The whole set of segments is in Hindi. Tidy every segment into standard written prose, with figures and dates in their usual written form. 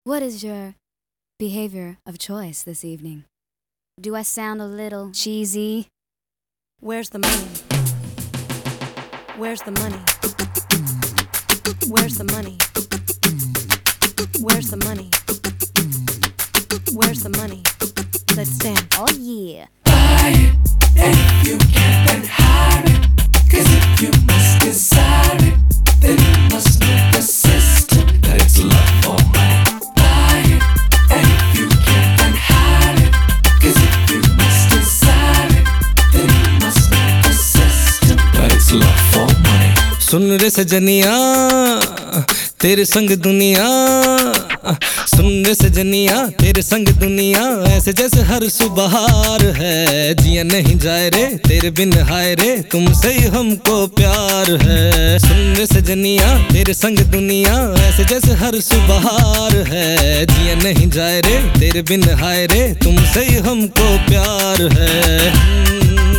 What is your behavior of choice this evening? Do I sound a little cheesy? Where's the money? Where's the money? Where's the money? Where's the money? Where's the money? Let's dance. Oh yeah. Buy it, and if you can't then hide it. 'Cause if you must desire it, then you must know the system that it's love for money. Buy it, and if you can't then hide it. 'Cause if you must desire it, then you must know the system that it's love for money. सुन रे सजनिया तेरे संग दुनिया, सुन रे सजनिया तेरे संग दुनिया, ऐसे जैसे हर सुबह है। जिया नहीं जाए रे तेरे बिन हाय रे, तुमसे ही हमको प्यार है। सुन रे सजनिया तेरे संग दुनिया, ऐसे जैसे हर सुबह है। जिया नहीं जाए रे तेरे बिन हाय रे, तुमसे ही हमको प्यार है।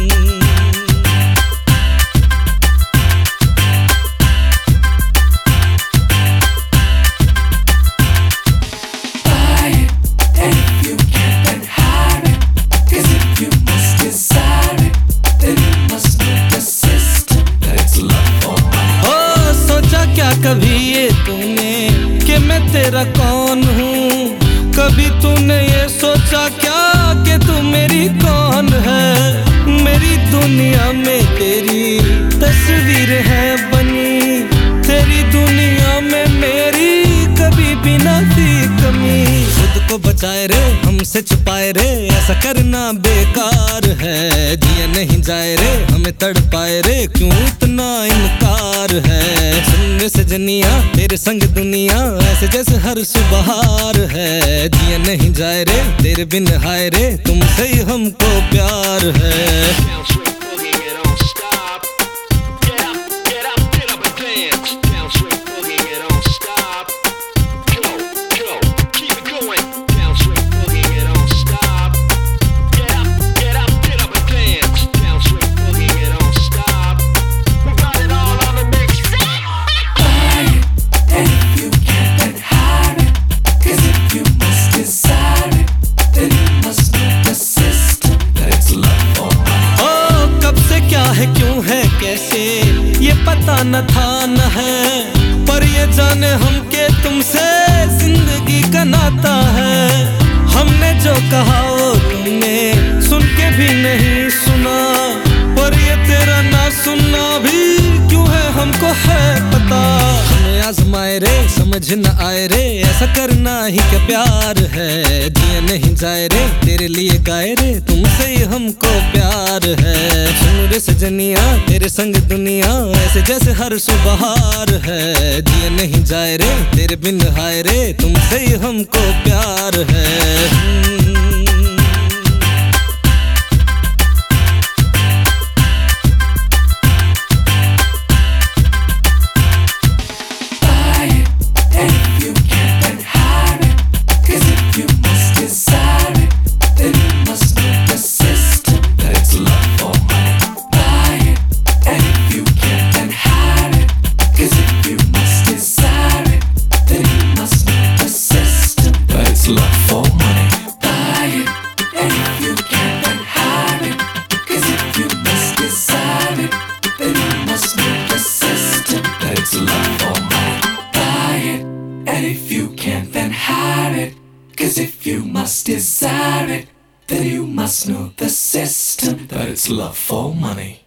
कभी ये तूने कि मैं तेरा कौन हूँ? कभी तूने ये सोचा क्या कि तू मेरी कौन है? मेरी दुनिया में तेरी तस्वीर है बनी, तेरी दुनिया में मेरी कभी भी ना थी कमी। खुद को बचाए रे हमसे छुपाए रे, ऐसा करना बेकार है। जिया नहीं जाए रे हमें तड़पाए रे, क्यों इतना इनकार है? सुन रे सजनिया तेरे संग दुनिया, ऐसे जैसे हर सुबह है। जिया नहीं जाए रे तेरे बिन हाय रे, तुमसे ही हमको प्यार है। क्यों है कैसे ये पता न था न है, पर ये जाने हम के तुमसे जिंदगी का नाता है। हमने जो कहा वो तुमने सुन के भी नहीं सुना, पर ये तेरा ना सुनना भी क्यों है हमको है पता। हमें आजमाए रे समझ न आए रे, ऐसा करना ही क्या प्यार है? जिया नहीं जाए रे तेरे लिए गाए रे, तुमसे ही हमको प्यार है। सुन रे सजनिया तेरे संग दुनिया, ऐसे जैसे हर सुबह है। जिया नहीं जाए रे तेरे बिन हाय रे, तुमसे ही हमको प्यार है। If you can't then hide it, 'cause if you must desire it, then you must know the system that it's love for money.